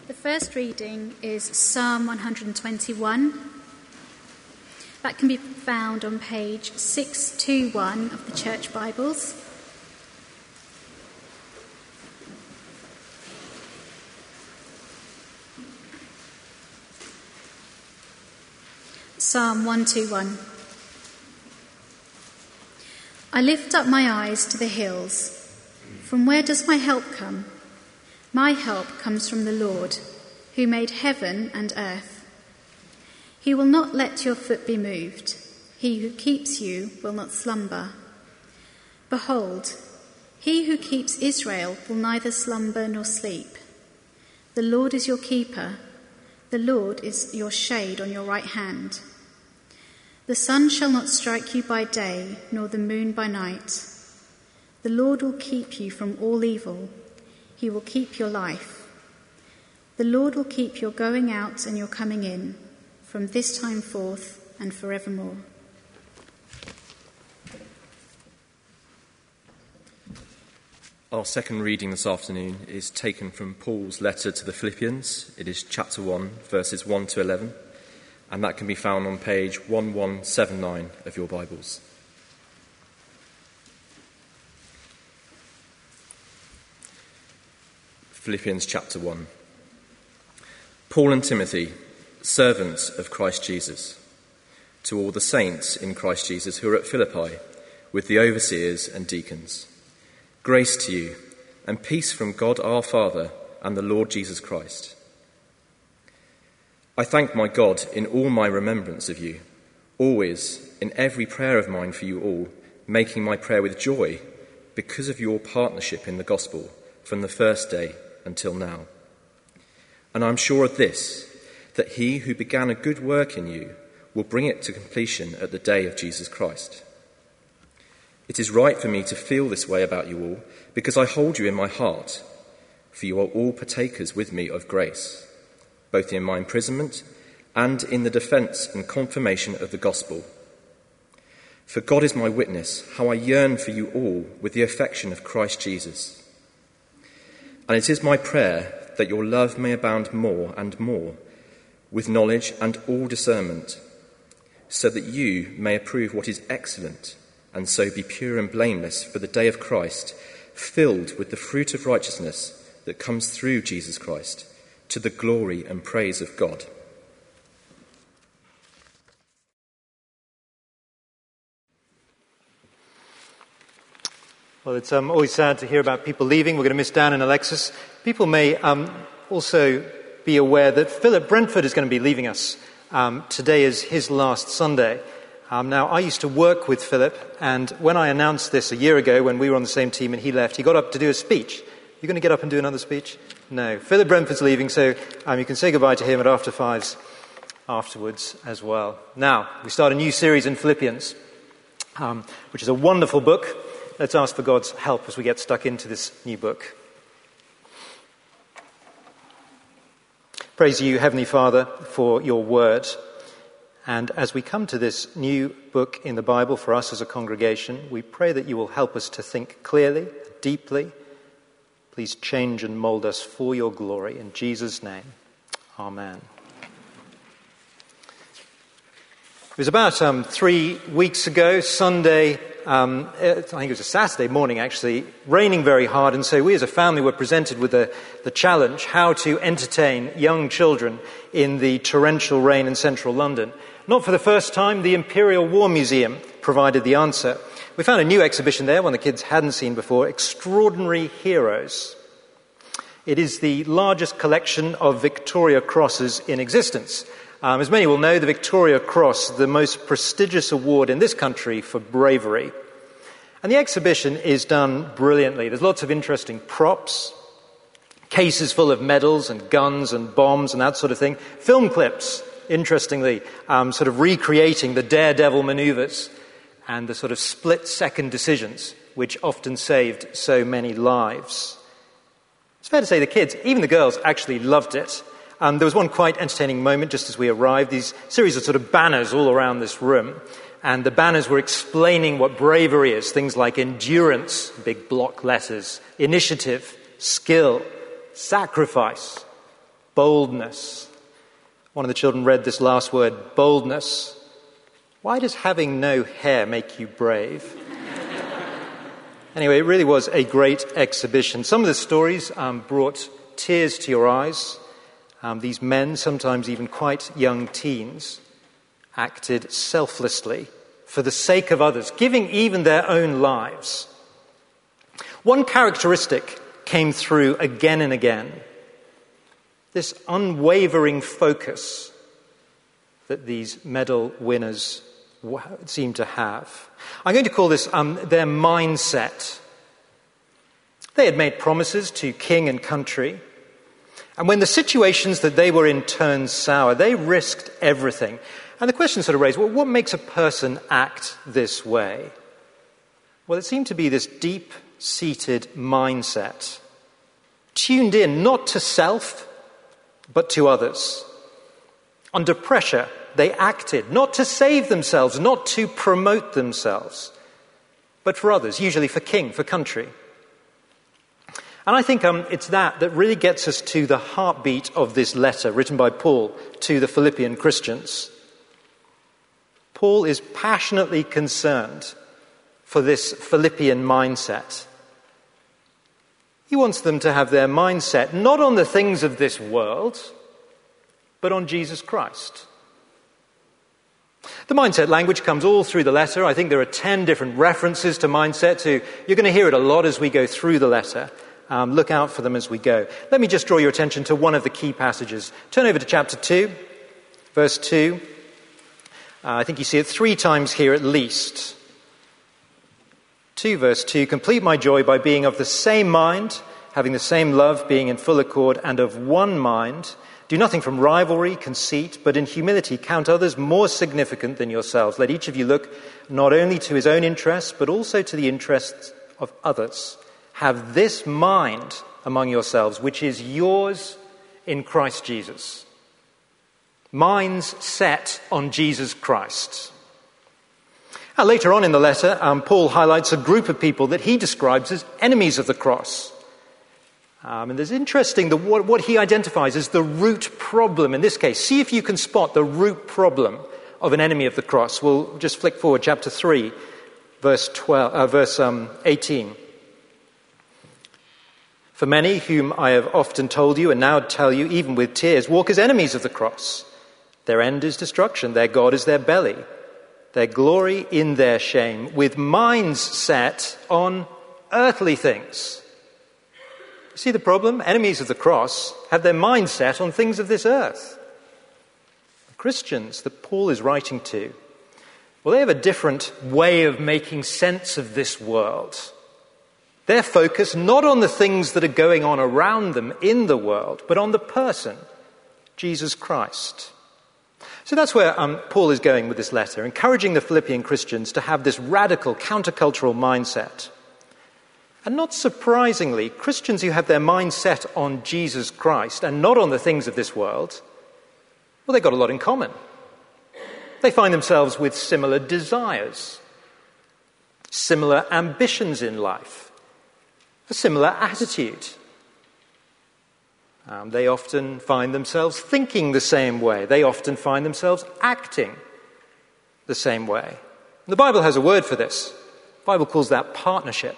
The first reading is Psalm 121. That can be found on page 621 of the Church Bibles. Psalm 121. I lift up my eyes to the hills. From where does my help come? My help comes from the Lord, who made heaven and earth. He will not let your foot be moved. He who keeps you will not slumber. Behold, he who keeps Israel will neither slumber nor sleep. The Lord is your keeper. The Lord is your shade on your right hand. The sun shall not strike you by day, nor the moon by night. The Lord will keep you from all evil. He will keep your life. The Lord will keep your going out and your coming in, from this time forth and forevermore. Our second reading this afternoon is taken from Paul's letter to the Philippians. It is chapter 1, verses 1 to 11, and that can be found on page 1179 of your Bibles. Philippians chapter 1. Paul and Timothy, servants of Christ Jesus, to all the saints in Christ Jesus who are at Philippi, with the overseers and deacons. Grace to you, and peace from God our Father and the Lord Jesus Christ. I thank my God in all my remembrance of you, always in every prayer of mine for you all, making my prayer with joy because of your partnership in the gospel from the first day until now. And I'm sure of this, that he who began a good work in you will bring it to completion at the day of Jesus Christ. It is right for me to feel this way about you all, because I hold you in my heart, for you are all partakers with me of grace, both in my imprisonment and in the defence and confirmation of the gospel. For God is my witness, how I yearn for you all with the affection of Christ Jesus. And it is my prayer that your love may abound more and more, with knowledge and all discernment, so that you may approve what is excellent, and so be pure and blameless for the day of Christ, filled with the fruit of righteousness that comes through Jesus Christ, to the glory and praise of God. Well, it's always sad to hear about people leaving. We're going to miss Dan and Alexis. People may also be aware that Philip Brentford is going to be leaving us. Today is his last Sunday. Now, I used to work with Philip, and when I announced this a year ago, when we were on the same team and he left, he got up to do a speech. You going to get up and do another speech? No. Philip Brentford's leaving, so you can say goodbye to him at After Fives afterwards as well. Now, we start a new series in Philippians, which is a wonderful book. Let's ask for God's help as we get stuck into this new book. Praise you, Heavenly Father, for your word. And as we come to this new book in the Bible for us as a congregation, we pray that you will help us to think clearly, deeply. Please change and mold us for your glory. In Jesus' name, amen. It was about 3 weeks ago, Sunday, I think it was a Saturday morning actually, raining very hard, and so we as a family were presented with the challenge how to entertain young children in the torrential rain in central London. Not for the first time, the Imperial War Museum provided the answer. We found a new exhibition there, one the kids hadn't seen before, Extraordinary Heroes. It is the largest collection of Victoria Crosses in existence. As many will know, the Victoria Cross, the most prestigious award in this country for bravery. And the exhibition is done brilliantly. There's lots of interesting props, cases full of medals and guns and bombs and that sort of thing. Film clips, interestingly, sort of recreating the daredevil maneuvers and the sort of split-second decisions which often saved so many lives. It's fair to say the kids, even the girls, actually loved it. There was one quite entertaining moment just as we arrived, these series of sort of banners all around this room. And the banners were explaining what bravery is, things like endurance, big block letters, initiative, skill, sacrifice, boldness. One of the children read this last word, boldness. Why does having no hair make you brave? Anyway, it really was a great exhibition. Some of the stories brought tears to your eyes. These men, sometimes even quite young teens, acted selflessly for the sake of others, giving even their own lives. One characteristic came through again and again. This unwavering focus that these medal winners seem to have. I'm going to call this their mindset. They had made promises to king and country, and when the situations that they were in turned sour, they risked everything. And the question sort of raised, well, what makes a person act this way? Well, it seemed to be this deep-seated mindset, tuned in not to self, but to others. Under pressure, they acted, not to save themselves, not to promote themselves, but for others, usually for king, for country. And I think it's that really gets us to the heartbeat of this letter written by Paul to the Philippian Christians. Paul is passionately concerned for this Philippian mindset. He wants them to have their mindset not on the things of this world, but on Jesus Christ. The mindset language comes all through the letter. I think there are 10 different references to mindset. So you're going to hear it a lot as we go through the letter. Look out for them as we go. Let me just draw your attention to one of the key passages. Turn over to chapter 2, verse 2. I think you see it 3 times here at least. 2 verse 2, complete my joy by being of the same mind, having the same love, being in full accord, and of one mind. Do nothing from rivalry, conceit, but in humility count others more significant than yourselves. Let each of you look not only to his own interests, but also to the interests of others. Have this mind among yourselves, which is yours in Christ Jesus. Minds set on Jesus Christ. Now, later on in the letter, Paul highlights a group of people that he describes as enemies of the cross. And there's interesting what he identifies as the root problem in this case. See if you can spot the root problem of an enemy of the cross. We'll just flick forward, chapter 3, verse 18. For many whom I have often told you and now tell you, even with tears, walk as enemies of the cross. Their end is destruction. Their God is their belly. Their glory in their shame, with minds set on earthly things. See the problem? Enemies of the cross have their minds set on things of this earth. The Christians that Paul is writing to, well, they have a different way of making sense of this world. They're focused not on the things that are going on around them in the world, but on the person, Jesus Christ. So that's where Paul is going with this letter, encouraging the Philippian Christians to have this radical countercultural mindset. And not surprisingly, Christians who have their mind set on Jesus Christ and not on the things of this world, well, they've got a lot in common. They find themselves with similar desires, similar ambitions in life, a similar attitude. They often find themselves thinking the same way. They often find themselves acting the same way. The Bible has a word for this. The Bible calls that partnership.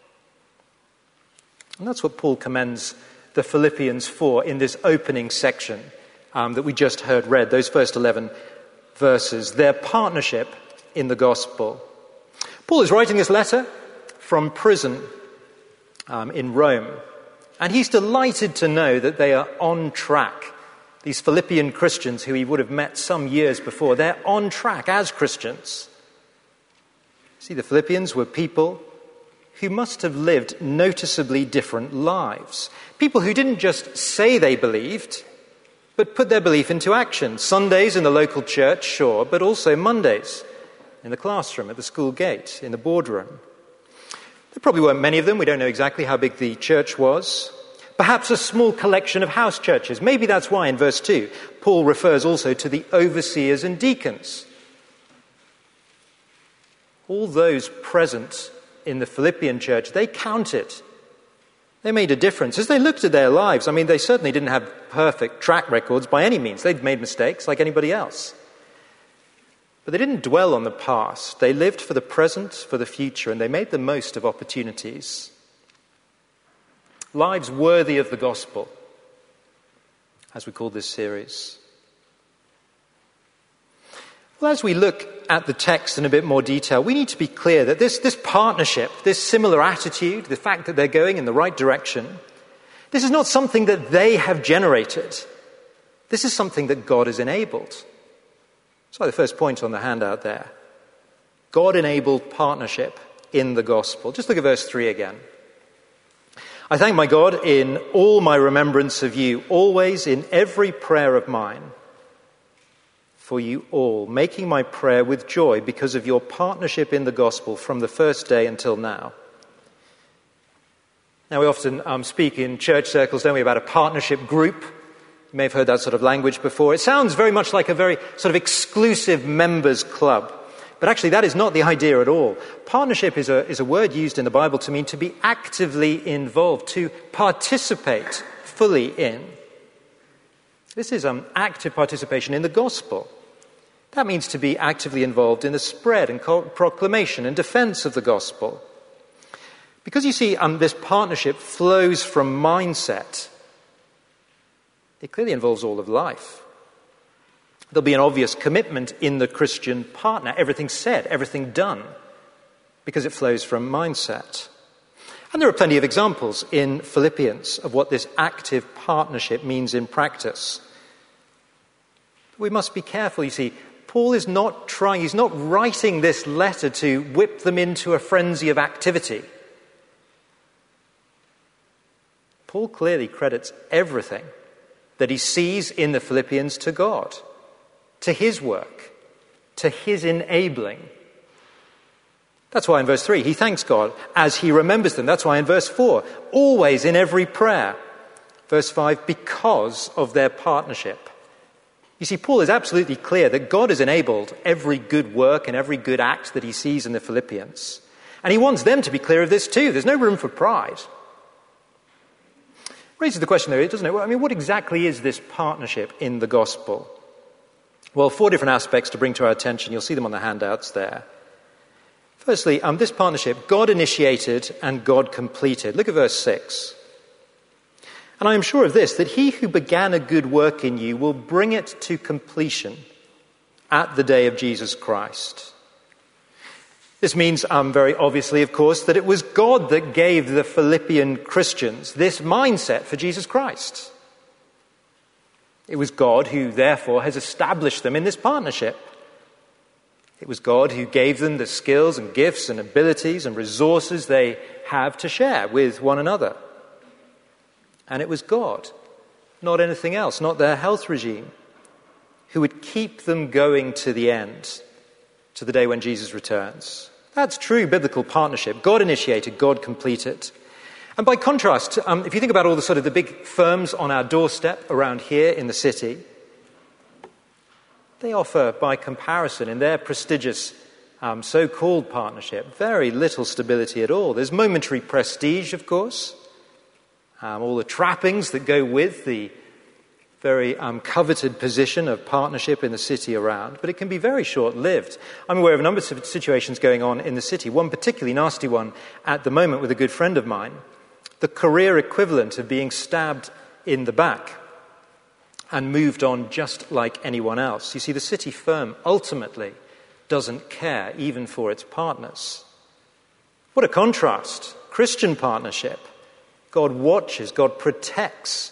And that's what Paul commends the Philippians for in this opening section that we just heard read, those first 11 verses, their partnership in the gospel. Paul is writing this letter from prison in Rome, and he's delighted to know that they are on track. These Philippian Christians who he would have met some years before, they're on track as Christians. See, the Philippians were people who must have lived noticeably different lives. People who didn't just say they believed, but put their belief into action. Sundays in the local church, sure, but also Mondays in the classroom, at the school gate, in the boardroom. There probably weren't many of them. We don't know exactly how big the church was. Perhaps a small collection of house churches. Maybe that's why in verse 2, Paul refers also to the overseers and deacons. All those present in the Philippian church, they counted. They made a difference. As they looked at their lives, I mean, they certainly didn't have perfect track records by any means. They'd made mistakes like anybody else. But they didn't dwell on the past. They lived for the present, for the future, and they made the most of opportunities. Lives worthy of the gospel, as we call this series. Well, as we look at the text in a bit more detail, we need to be clear that this partnership, this similar attitude, the fact that they're going in the right direction, this is not something that they have generated. This is something that God has enabled. So the first point on the handout there. God-enabled partnership in the gospel. Just look at verse 3 again. I thank my God in all my remembrance of you, always in every prayer of mine, for you all, making my prayer with joy because of your partnership in the gospel from the first day until now. Now, we often speak in church circles, don't we, about a partnership group. You may have heard that sort of language before. It sounds very much like a very sort of exclusive members club. But actually, that is not the idea at all. Partnership is a word used in the Bible to mean to be actively involved, to participate fully in. This is active participation in the gospel. That means to be actively involved in the spread and proclamation and defense of the gospel. Because you see, this partnership flows from mindset. It clearly involves all of life. There'll be an obvious commitment in the Christian partner. Everything said, everything done, because it flows from mindset. And there are plenty of examples in Philippians of what this active partnership means in practice. We must be careful, you see. Paul is he's not writing this letter to whip them into a frenzy of activity. Paul clearly credits everything that he sees in the Philippians to God, to his work, to his enabling. That's why in verse 3, he thanks God as he remembers them. That's why in verse 4, always in every prayer. Verse 5, because of their partnership. You see, Paul is absolutely clear that God has enabled every good work and every good act that he sees in the Philippians. And he wants them to be clear of this too. There's no room for pride. Raises the question, though, doesn't it? Well, I mean, what exactly is this partnership in the gospel? Well, 4 different aspects to bring to our attention. You'll see them on the handouts there. Firstly, this partnership, God initiated and God completed. Look at verse 6. And I am sure of this, that he who began a good work in you will bring it to completion at the day of Jesus Christ. This means, very obviously, of course, that it was God that gave the Philippian Christians this mindset for Jesus Christ. It was God who, therefore, has established them in this partnership. It was God who gave them the skills and gifts and abilities and resources they have to share with one another. And it was God, not anything else, not their health regime, who would keep them going to the end, to the day when Jesus returns. That's true biblical partnership. God initiated, God completed. And by contrast, if you think about all the sort of the big firms on our doorstep around here in the city, they offer, by comparison, in their prestigious so-called partnership, very little stability at all. There's momentary prestige, of course, all the trappings that go with the very coveted position of partnership in the city around, but it can be very short-lived. I'm aware of a number of situations going on in the city, one particularly nasty one at the moment with a good friend of mine, the career equivalent of being stabbed in the back and moved on just like anyone else. You see, the city firm ultimately doesn't care even for its partners. What a contrast. Christian partnership. God watches, God protects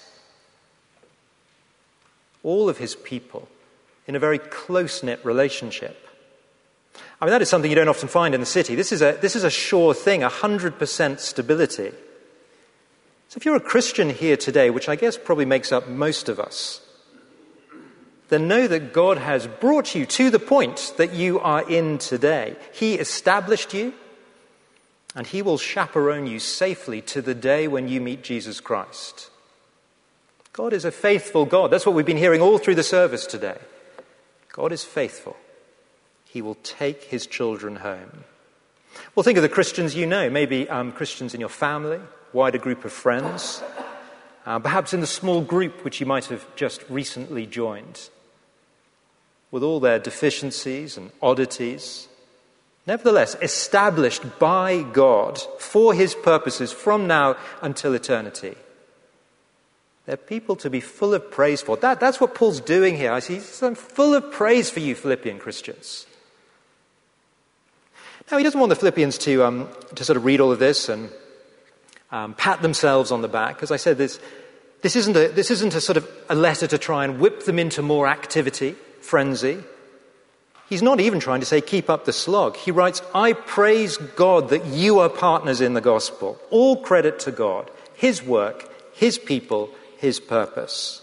all of his people in a very close-knit relationship. I mean, that is something you don't often find in the city. This is a sure thing, 100% stability. So if you're a Christian here today, which I guess probably makes up most of us, then know that God has brought you to the point that you are in today. He established you, and he will chaperone you safely to the day when you meet Jesus Christ. God is a faithful God. That's what we've been hearing all through the service today. God is faithful. He will take his children home. Well, think of the Christians you know, maybe Christians in your family, wider group of friends, perhaps in the small group which you might have just recently joined, with all their deficiencies and oddities, nevertheless established by God for his purposes from now until eternity. They're people to be full of praise for. That's what Paul's doing here. I see he's full of praise for you, Philippian Christians. Now, he doesn't want the Philippians to sort of read all of this and pat themselves on the back. As I said, this isn't a sort of a letter to try and whip them into more activity, frenzy. He's not even trying to say, keep up the slog. He writes, I praise God that you are partners in the gospel. All credit to God, his work, his people, his purpose.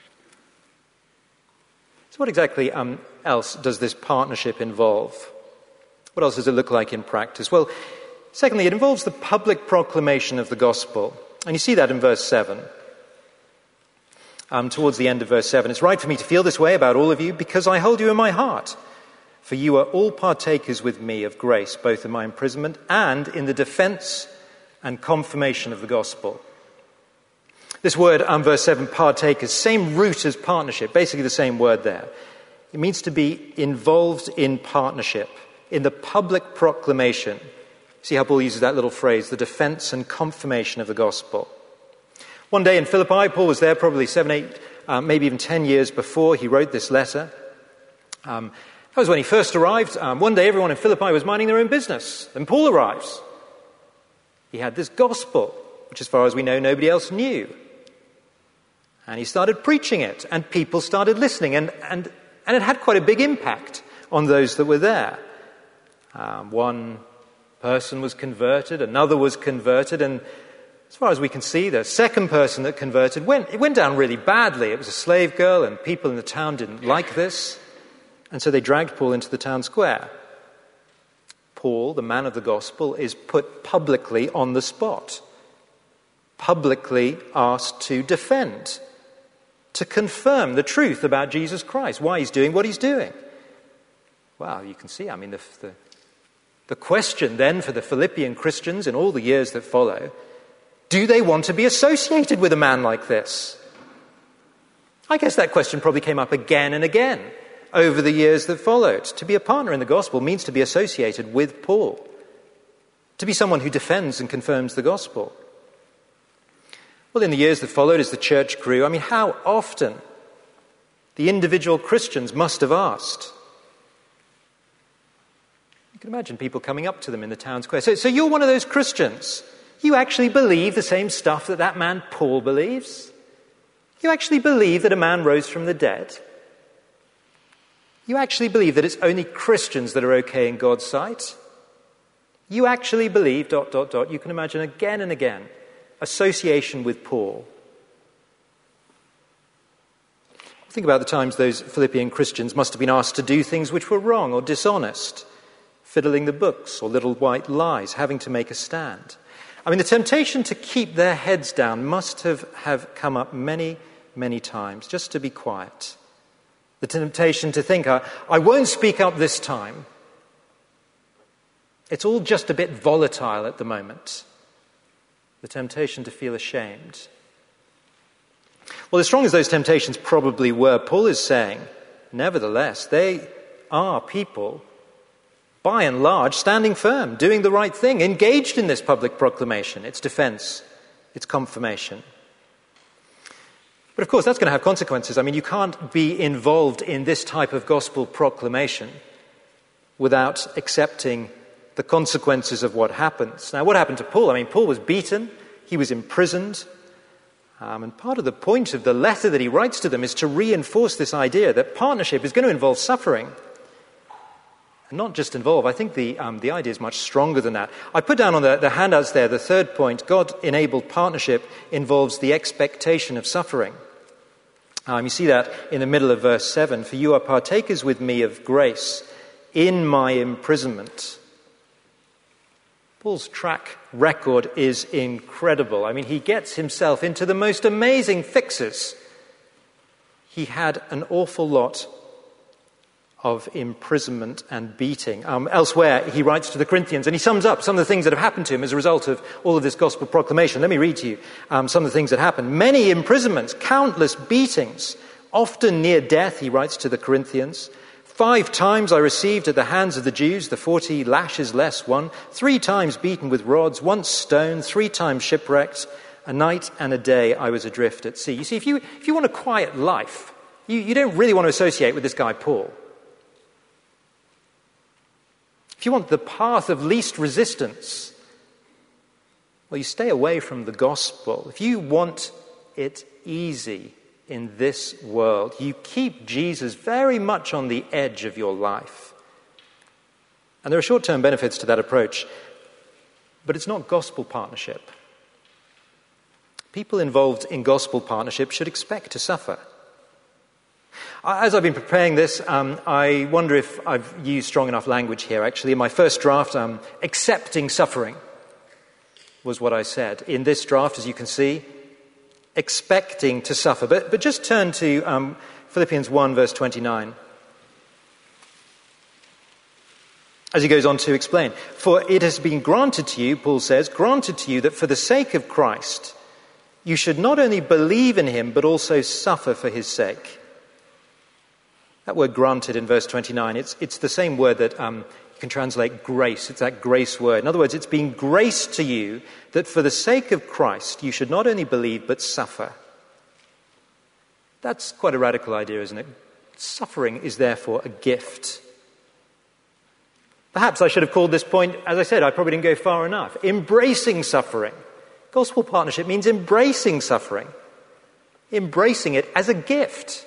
So what exactly else does this partnership involve? What else does it look like in practice? Well, secondly, it involves the public proclamation of the gospel. And you see that in verse 7. Towards the end of verse 7. It's right for me to feel this way about all of you because I hold you in my heart. For you are all partakers with me of grace, both in my imprisonment and in the defense and confirmation of the gospel. This word, verse 7, partakers, same root as partnership, basically the same word there. It means to be involved in partnership, in the public proclamation. See how Paul uses that little phrase, the defense and confirmation of the gospel. One day in Philippi, Paul was there probably 7, 8, maybe even 10 years before he wrote this letter. That was when he first arrived. One day everyone in Philippi was minding their own business. Then Paul arrives. He had this gospel, which as far as we know, nobody else knew. And he started preaching it, and people started listening, and it had quite a big impact on those that were there. One person was converted, another was converted, and as far as we can see, the second person that converted went down really badly. It was a slave girl, and people in the town didn't like this, and so they dragged Paul into the town square. Paul, the man of the gospel, is put publicly on the spot, publicly asked to defend, to confirm the truth about Jesus Christ, why he's doing what he's doing. Well, you can see, the question then for the Philippian Christians in all the years that follow, do they want to be associated with a man like this? I guess that question probably came up again and again over the years that followed. To be a partner in the gospel means to be associated with Paul, to be someone who defends and confirms the gospel. Well, in the years that followed, as the church grew, how often the individual Christians must have asked. You can imagine people coming up to them in the town square. So you're one of those Christians. You actually believe the same stuff that man Paul believes? You actually believe that a man rose from the dead? You actually believe that it's only Christians that are okay in God's sight? You actually believe, ... You can imagine again and again, association with Paul. Think about the times those Philippian Christians must have been asked to do things which were wrong or dishonest, fiddling the books or little white lies, having to make a stand. The temptation to keep their heads down must have come up many, many times, just to be quiet. The temptation to think, I won't speak up this time. It's all just a bit volatile at the moment. The temptation to feel ashamed. Well, as strong as those temptations probably were, Paul is saying, nevertheless, they are people, by and large, standing firm, doing the right thing, engaged in this public proclamation, its defense, its confirmation. But of course, that's going to have consequences. You can't be involved in this type of gospel proclamation without accepting the consequences of what happens. Now, what happened to Paul? Paul was beaten, he was imprisoned, and part of the point of the letter that he writes to them is to reinforce this idea that partnership is going to involve suffering. And not just involve, I think the idea is much stronger than that. I put down on the handouts there, the third point, God-enabled partnership involves the expectation of suffering. You see that in the middle of verse 7, for you are partakers with me of grace in my imprisonment. Paul's track record is incredible. He gets himself into the most amazing fixes. He had an awful lot of imprisonment and beating. Elsewhere, he writes to the Corinthians, and he sums up some of the things that have happened to him as a result of all of this gospel proclamation. Let me read to you some of the things that happened. Many imprisonments, countless beatings, often near death, he writes to the Corinthians. 5 times I received at the hands of the Jews the 40 lashes less one, 3 times beaten with rods, once stoned, 3 times shipwrecked, a night and a day I was adrift at sea. You see, if you want a quiet life, you don't really want to associate with this guy Paul. If you want the path of least resistance, well, you stay away from the gospel. If you want it easy in this world, you keep Jesus very much on the edge of your life. And there are short-term benefits to that approach, but it's not gospel partnership. People involved in gospel partnership should expect to suffer. As I've been preparing this, I wonder if I've used strong enough language here. Actually, in my first draft, accepting suffering was what I said. In this draft, as you can see, expecting to suffer. But just turn to Philippians 1, verse 29. As he goes on to explain, for it has been granted to you, Paul says, granted to you that for the sake of Christ, you should not only believe in him, but also suffer for his sake. That word granted in verse 29, it's the same word that you can translate grace. It's that grace word. In other words, it's been graced to you that for the sake of Christ, you should not only believe, but suffer. That's quite a radical idea, isn't it? Suffering is therefore a gift. Perhaps I should have called this point, as I said, I probably didn't go far enough. Embracing suffering. Gospel partnership means embracing suffering. Embracing it as a gift.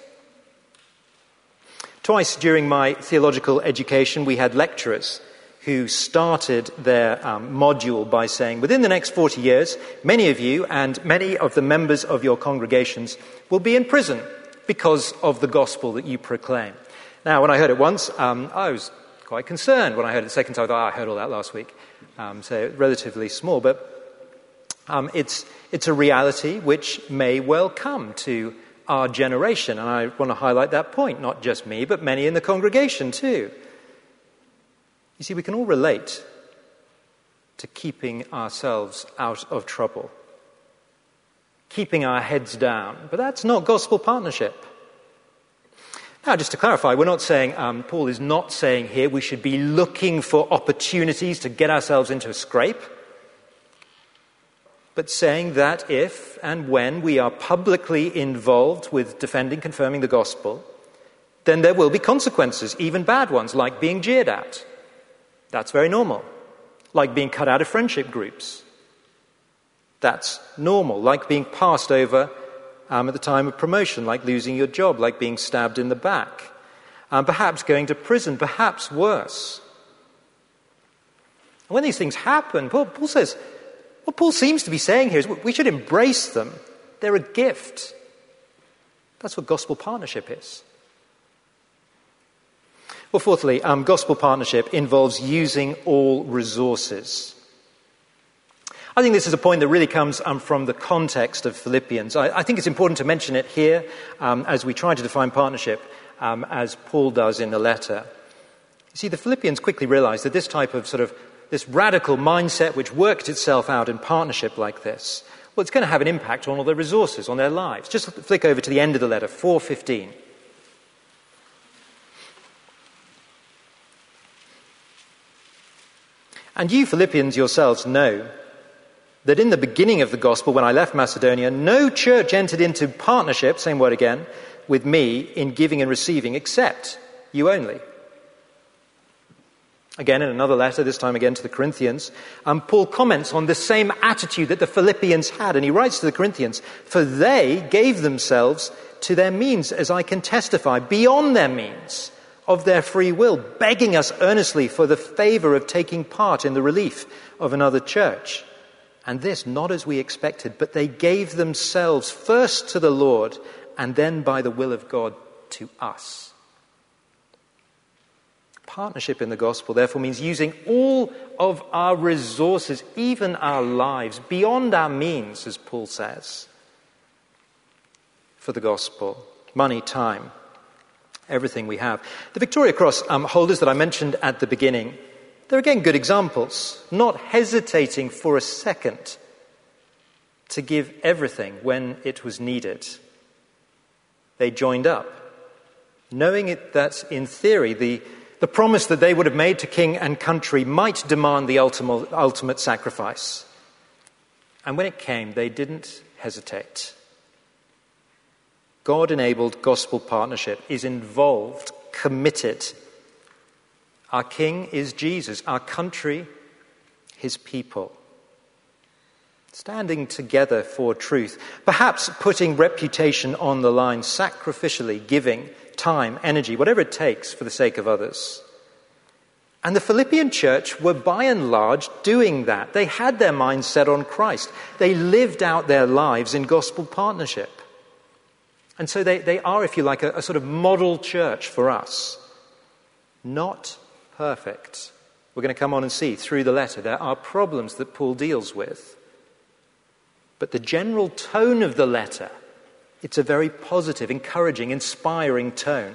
Twice during my theological education, we had lecturers who started their module by saying, within the next 40 years, many of you and many of the members of your congregations will be in prison because of the gospel that you proclaim. Now, when I heard it once, I was quite concerned. When I heard it the second time, I thought, I heard all that last week. So relatively small, but it's a reality which may well come to our generation, and I want to highlight that point, not just me, but many in the congregation too. You see, we can all relate to keeping ourselves out of trouble, keeping our heads down, but that's not gospel partnership. Now, just to clarify, we're not saying, Paul is not saying here we should be looking for opportunities to get ourselves into a scrape, but saying that if and when we are publicly involved with defending, confirming the gospel, then there will be consequences, even bad ones, like being jeered at. That's very normal. Like being cut out of friendship groups. That's normal. Like being passed over at the time of promotion, like losing your job, like being stabbed in the back. Perhaps going to prison, perhaps worse. And when these things happen, Paul says, what Paul seems to be saying here is we should embrace them. They're a gift. That's what gospel partnership is. Well, fourthly, gospel partnership involves using all resources. I think this is a point that really comes from the context of Philippians. I think it's important to mention it here as we try to define partnership, as Paul does in the letter. You see, the Philippians quickly realized that this type of this radical mindset which worked itself out in partnership like this, well, it's going to have an impact on all their resources, on their lives. Just flick over to the end of the letter, 4:15. And you Philippians yourselves know that in the beginning of the gospel, when I left Macedonia, no church entered into partnership, same word again, with me in giving and receiving, except you only. Again, in another letter, this time again to the Corinthians, Paul comments on the same attitude that the Philippians had, and he writes to the Corinthians, for they gave themselves to their means, as I can testify, beyond their means, of their free will, begging us earnestly for the favor of taking part in the relief of another church. And this, not as we expected, but they gave themselves first to the Lord, and then by the will of God to us. Partnership in the gospel, therefore, means using all of our resources, even our lives, beyond our means, as Paul says, for the gospel. Money, time, everything we have. The Victoria Cross holders that I mentioned at the beginning, they're again good examples, not hesitating for a second to give everything when it was needed. They joined up, knowing that in theory the promise that they would have made to king and country might demand the ultimate sacrifice. And when it came, they didn't hesitate. God-enabled gospel partnership is involved, committed. Our king is Jesus, our country, his people. Standing together for truth, perhaps putting reputation on the line, sacrificially giving time, energy, whatever it takes for the sake of others. And the Philippian church were by and large doing that. They had their minds set on Christ. They lived out their lives in gospel partnership. And so they are, if you like, a sort of model church for us. Not perfect. We're going to come on and see through the letter there are problems that Paul deals with. But the general tone of the letter, it's a very positive, encouraging, inspiring tone.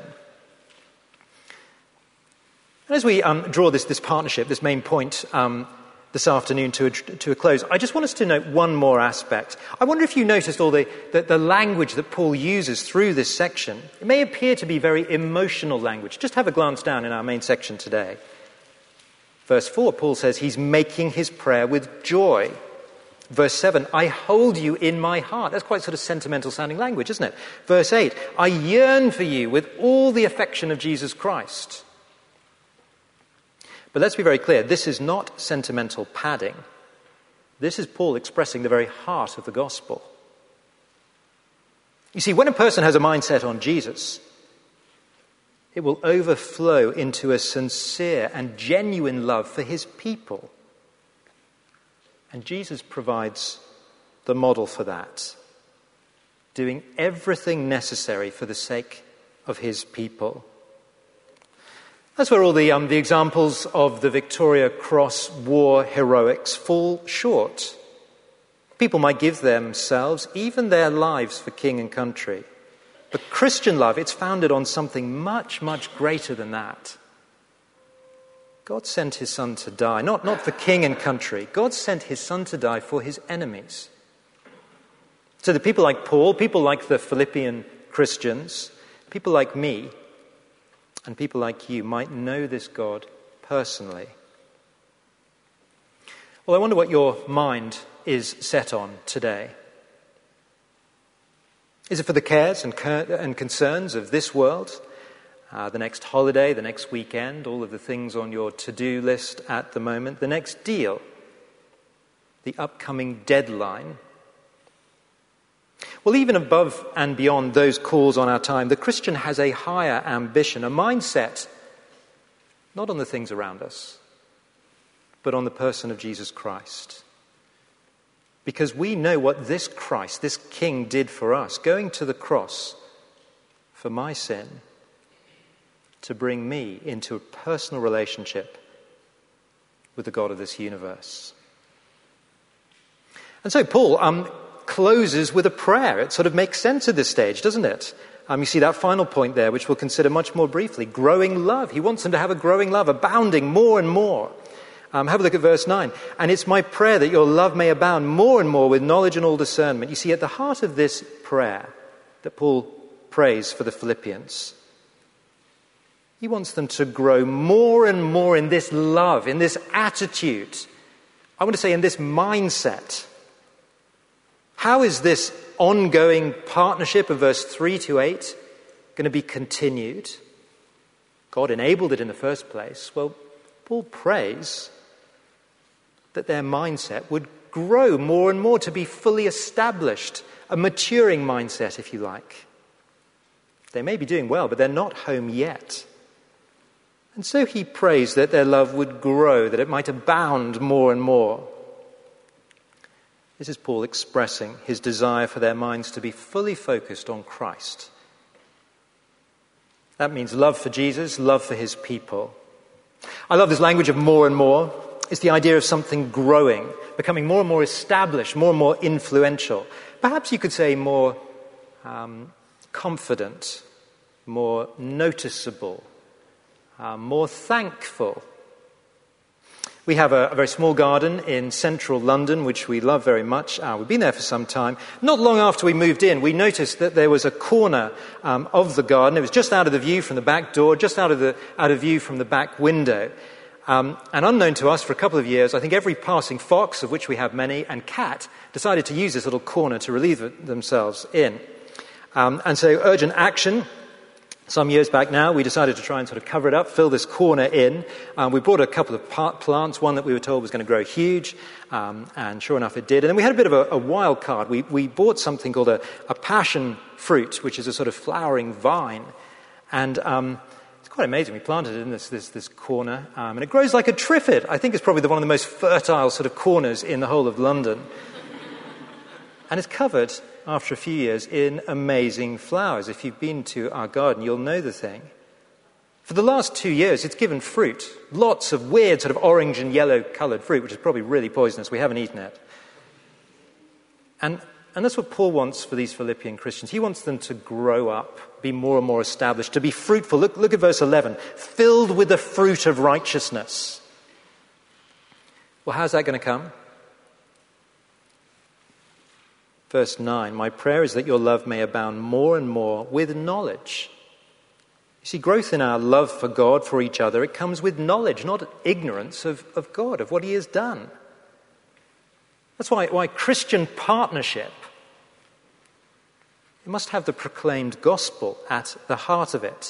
And as we draw this partnership, this main point this afternoon to a close, I just want us to note one more aspect. I wonder if you noticed all the language that Paul uses through this section. It may appear to be very emotional language. Just have a glance down in our main section today. Verse 4, Paul says he's making his prayer with joy. Verse 7, I hold you in my heart. That's quite sort of sentimental sounding language, isn't it? Verse 8, I yearn for you with all the affection of Jesus Christ. But let's be very clear, this is not sentimental padding. This is Paul expressing the very heart of the gospel. You see, when a person has a mindset on Jesus, it will overflow into a sincere and genuine love for his people. And Jesus provides the model for that, doing everything necessary for the sake of his people. That's where all the examples of the Victoria Cross war heroics fall short. People might give themselves, even their lives, for king and country. But Christian love, it's founded on something much, much greater than that. God sent his son to die, not for king and country. God sent his son to die for his enemies. So that people like Paul, people like the Philippian Christians, people like me, and people like you might know this God personally. Well, I wonder what your mind is set on today. Is it for the cares and concerns of this world? The next holiday, the next weekend, all of the things on your to-do list at the moment, the next deal, the upcoming deadline. Well, even above and beyond those calls on our time, the Christian has a higher ambition, a mindset, not on the things around us, but on the person of Jesus Christ. Because we know what this Christ, this King, did for us, going to the cross for my sin, to bring me into a personal relationship with the God of this universe. And so Paul closes with a prayer. It sort of makes sense at this stage, doesn't it? You see that final point there, which we'll consider much more briefly, growing love. He wants them to have a growing love, abounding more and more. Have a look at verse 9. And it's my prayer that your love may abound more and more with knowledge and all discernment. You see, at the heart of this prayer that Paul prays for the Philippians, he wants them to grow more and more in this love, in this attitude. I want to say in this mindset. How is this ongoing partnership of verse 3 to 8 going to be continued? God enabled it in the first place. Well, Paul prays that their mindset would grow more and more to be fully established, a maturing mindset, if you like. They may be doing well, but they're not home yet. And so he prays that their love would grow, that it might abound more and more. This is Paul expressing his desire for their minds to be fully focused on Christ. That means love for Jesus, love for his people. I love this language of more and more. It's the idea of something growing, becoming more and more established, more and more influential. Perhaps you could say more confident, more noticeable, more thankful. We have a very small garden in central London, which we love very much. We've been there for some time. Not long after we moved in, we noticed that there was a corner of the garden. It was just out of the view from the back door, just out of view from the back window. And unknown to us for a couple of years, I think every passing fox, of which we have many, and cat decided to use this little corner to relieve themselves in. And so urgent action. Some years back now, we decided to try and sort of cover it up, fill this corner in. We brought a couple of plants, one that we were told was going to grow huge, and sure enough it did. And then we had a bit of a wild card. We bought something called a passion fruit, which is a sort of flowering vine. And it's quite amazing. We planted it in this corner, and it grows like a triffid. I think it's probably one of the most fertile sort of corners in the whole of London. And it's covered, after a few years, in amazing flowers. If you've been to our garden, you'll know the thing. For the last 2 years, it's given fruit. Lots of weird sort of orange and yellow coloured fruit, which is probably really poisonous. We haven't eaten it. And that's what Paul wants for these Philippian Christians. He wants them to grow up, be more and more established, to be fruitful. Look at verse 11. Filled with the fruit of righteousness. Well, how's that going to come? Verse 9, my prayer is that your love may abound more and more with knowledge. You see, growth in our love for God, for each other, it comes with knowledge, not ignorance of God, of what he has done. That's why Christian partnership, it must have the proclaimed gospel at the heart of it.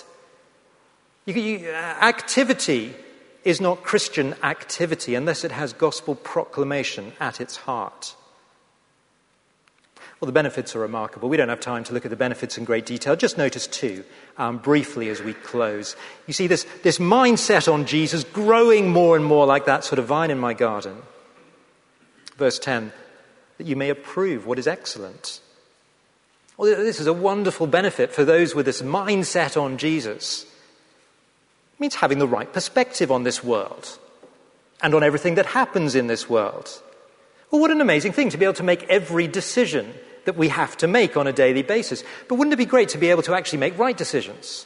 Activity is not Christian activity unless it has gospel proclamation at its heart. Well, the benefits are remarkable. We don't have time to look at the benefits in great detail. Just notice two briefly as we close. You see this mindset on Jesus growing more and more like that sort of vine in my garden. Verse 10, that you may approve what is excellent. Well, this is a wonderful benefit for those with this mindset on Jesus. It means having the right perspective on this world and on everything that happens in this world. Well, what an amazing thing to be able to make every decision that we have to make on a daily basis. But wouldn't it be great to be able to actually make right decisions?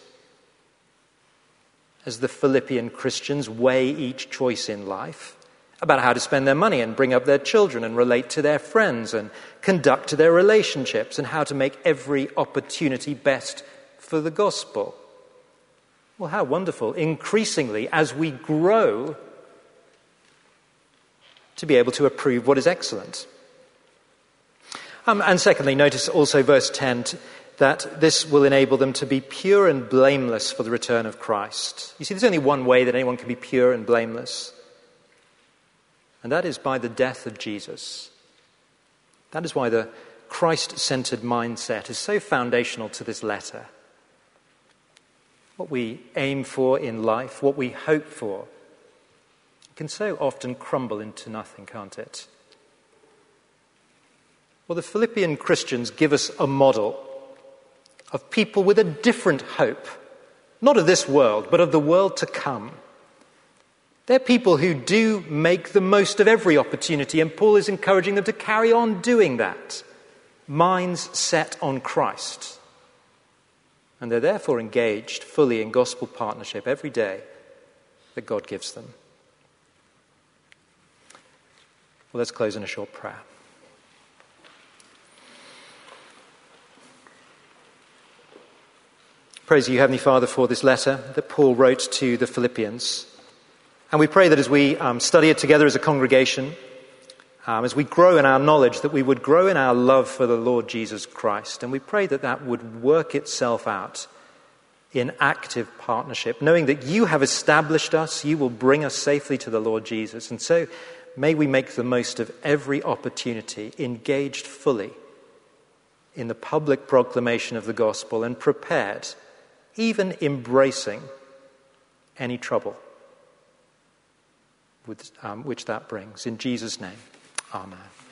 As the Philippian Christians weigh each choice in life about how to spend their money and bring up their children and relate to their friends and conduct their relationships and how to make every opportunity best for the gospel. Well, how wonderful, increasingly, as we grow, to be able to approve what is excellent. And secondly, notice also verse 10, that this will enable them to be pure and blameless for the return of Christ. You see, there's only one way that anyone can be pure and blameless, and that is by the death of Jesus. That is why the Christ-centered mindset is so foundational to this letter. What we aim for in life, what we hope for, can so often crumble into nothing, can't it? Well, the Philippian Christians give us a model of people with a different hope, not of this world, but of the world to come. They're people who do make the most of every opportunity, and Paul is encouraging them to carry on doing that. Minds set on Christ. And they're therefore engaged fully in gospel partnership every day that God gives them. Well, let's close in a short prayer. Praise you, Heavenly Father, for this letter that Paul wrote to the Philippians. And we pray that as we study it together as a congregation, as we grow in our knowledge, that we would grow in our love for the Lord Jesus Christ. And we pray that that would work itself out in active partnership, knowing that you have established us, you will bring us safely to the Lord Jesus. And so may we make the most of every opportunity, engaged fully in the public proclamation of the gospel and prepared, even embracing any trouble which that brings. In Jesus' name, amen.